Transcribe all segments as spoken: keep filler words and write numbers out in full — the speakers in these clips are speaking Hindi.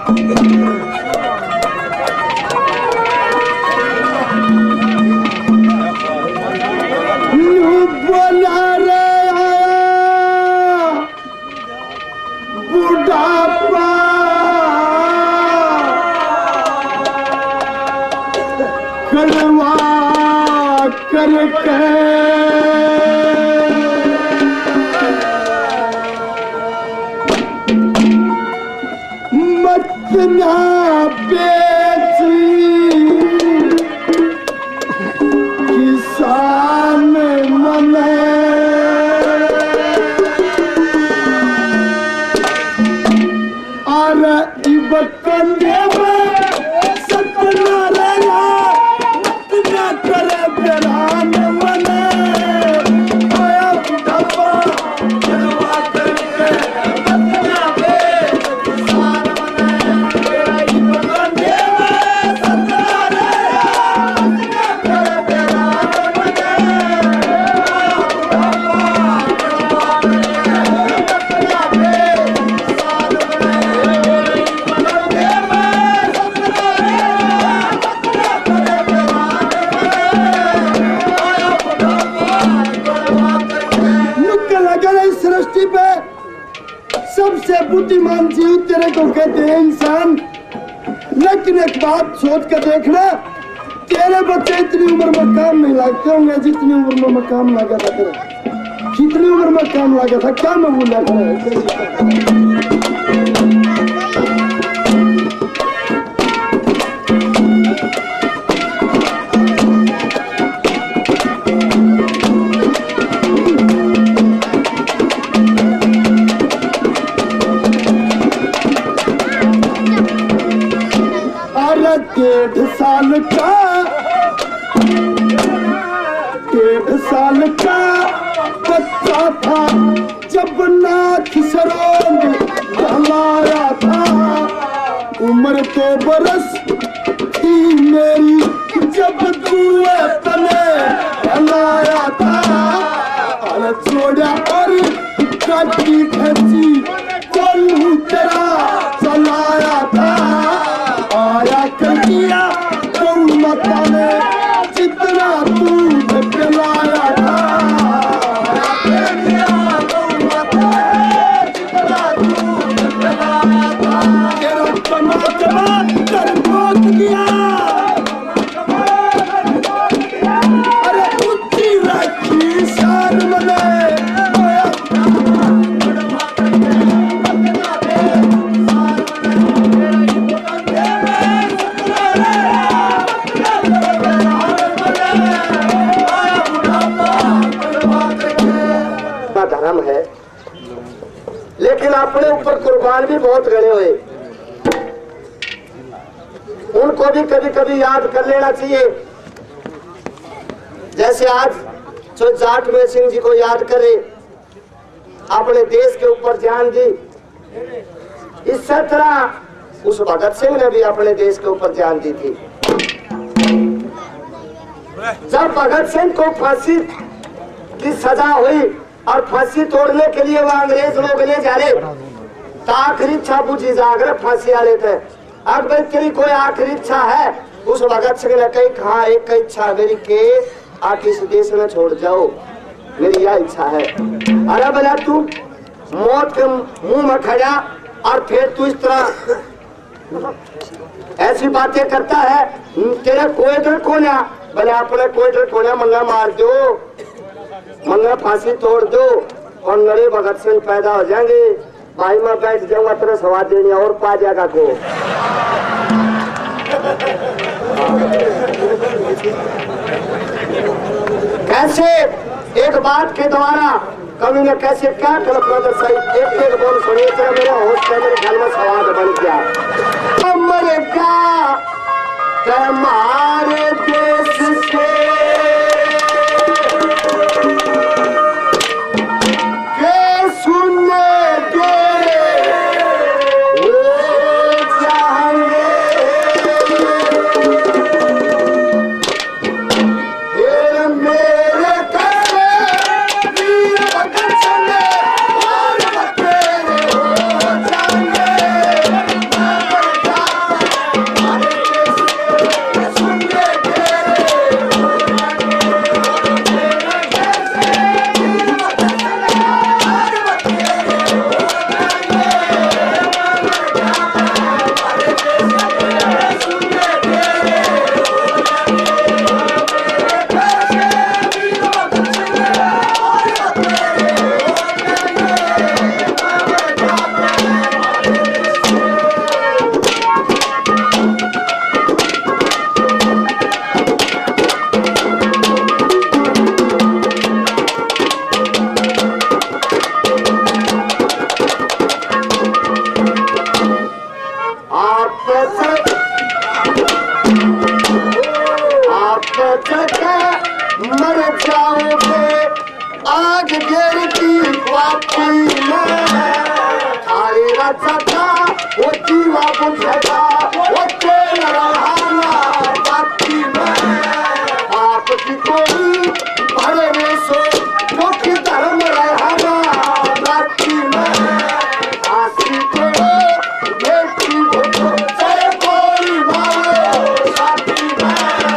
सबसे बुद्धिमान जीव तेरे को कहते हैं इंसान। लेकिन एक बात सोच कर देखना, तेरे बच्चे इतनी उम्र में काम नहीं लगते होंगे जितनी उम्र में काम लगा था तेरा। कितनी उम्र में काम लगा था, क्या मैं बोला था? डेढ़ साल का डेढ़ साल का बच्चा था जब नाथ सरोंग हमारा था। उम्र तो बरस थी मेरी जब दुए तने हलाया था। अरे छोड़ा और काटी खची कोल्हू तेरा चलाया था। आया कर दिया माता ने जितना दूध पिलाया था। तेरा कमा कमा कर रोक दिया। अरे बुद्धि रखी शान मने धर्म है, लेकिन अपने ऊपर कुर्बान भी बहुत गड़े हुए। उनको भी कभी कभी याद कर लेना चाहिए। जैसे आज जो जाट में सिंह जी को याद करे, अपने देश के ऊपर जान दी, इस तरह उस भगत सिंह ने भी अपने देश के ऊपर जान दी थी। जब भगत सिंह को फांसी की सजा हुई और फांसी तोड़ने के लिए वो अंग्रेज लोग ले जा रहे, तो आखिरी इच्छा बुझी जाकर फांसी आ रहे थे। अब भाई तेरी कोई आखिरी इच्छा है? उस भगत सिंह ने कही, कहा एक इच्छा मेरी के आप इस देश में छोड़ जाओ, मेरी यह इच्छा है। अरे बोला तू मौत के मुंह में खड़ा और फिर तू इस तरह ऐसी बातें करता है, तेरा कोई डर कोना? बोले अपने कोई डर कोना, मंगा मार दो, मंगा फांसी तोड़ दो और नरे भगत सिंह पैदा हो जाएंगे। भाई मैं बैठ जाऊंगा तेरे सवाद देने और पा जाएगा को। कैसे एक बात के द्वारा कवि ने कैसे क्या कल्पना दर्शाई। एक एक बोल सुनिए, तेरा मेरा होश है, मेरे ख्याल में सवाद बन गया। अमेरिका हमारे देश से बच आप बचके मर जाओगे आग गिरती वापी में थारे रचता वो जीवा बुझता वो तेरा रहाना बाकी में आपकी कोई भरे में सो जो कि धर्म रहना बाकी में आसी को बेटी भूतो से कोई मारो साथी में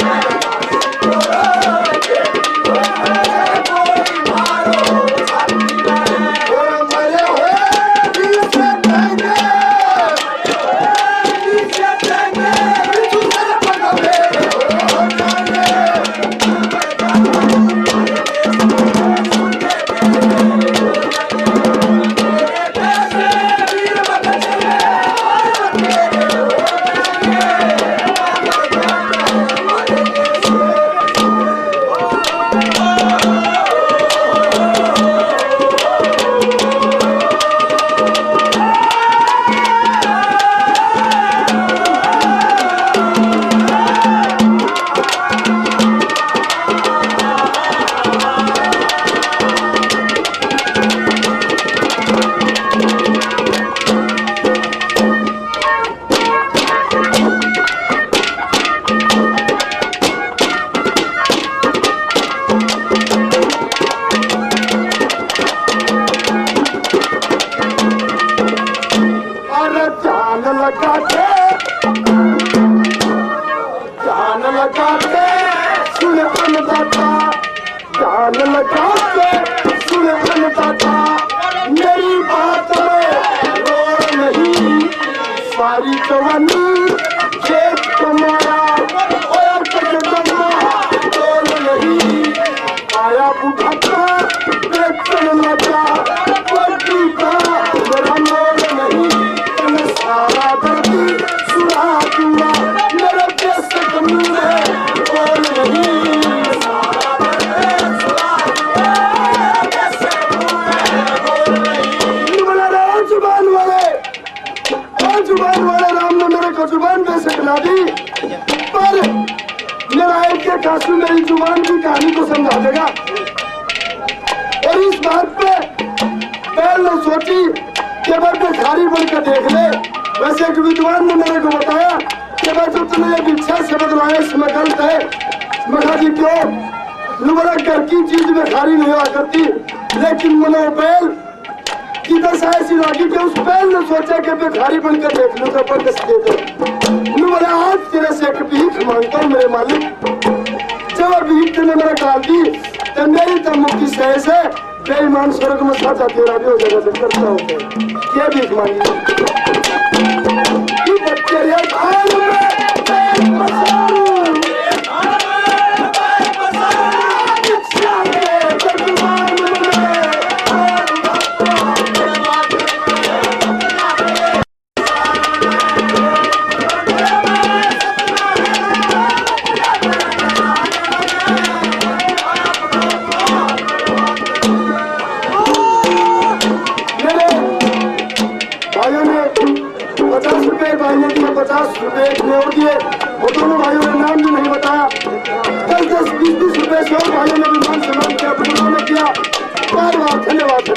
जान लगा के सुन अन्नदाता जान लगा के सुन अन्नदाता मेरी बात में रोड नहीं सारी जवानी खेत कमाया और जगदम्बा तोल नहीं आया बुढ़ापा बेचन लगा कोटी का मेरा मोल नहीं मैं सारा दर्द सुना दूंगा मेरे देश कमी है बोल नहीं सारा दर्द सुना दूंगा देश कमी है बोल नहीं बोला रे जुबान वाले ओ जुबान वाले राम ने मेरे को जुबान दे सकला दी पर मेरा एक एक आंसू मेरी जुबान की कहानी को समझा देगा और इस बात पे पहले सोची कि मैं भिखारी बनकर देख ले वैसे एक विद्वान ने मेरे को बताया कि भाई जो तुमने ये भिक्षा शब्द लाया इसमें गलत है। मखा जी क्यों नुबरा घर की चीज भिखारी नहीं हुआ करती लेकिन मनोबैल की दशा ऐसी लगी कि उस बैल ने सोचा कि भिखारी बनकर देख लो तो अपन दस दे दे नुबरा आज तेरे से एक भीख मांगता हूँ मेरे मालिक जब भीख तेने मेरा डाल दी तो मेरी तो मुक्ति सह से बेईमान स्वर्ग में साचा तेरा भी हो जाएगा तो करता हूँ क्या भीख मांगी बच्चे ये खान में पचास रुपए और दिए वो दोनों भाइयों ने नाम भी नहीं बताया दस दस बीस बीस रुपए से और भाइयों ने भी मान सम्मान किया बुजुर्गों ने किया बार बार धन्यवाद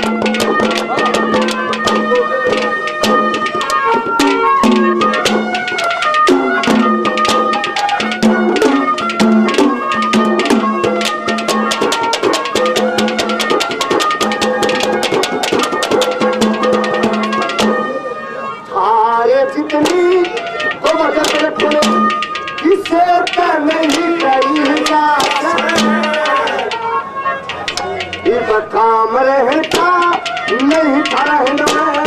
जितनी तो मदद रखो किसे नहीं करी काम रहता नहीं था रहना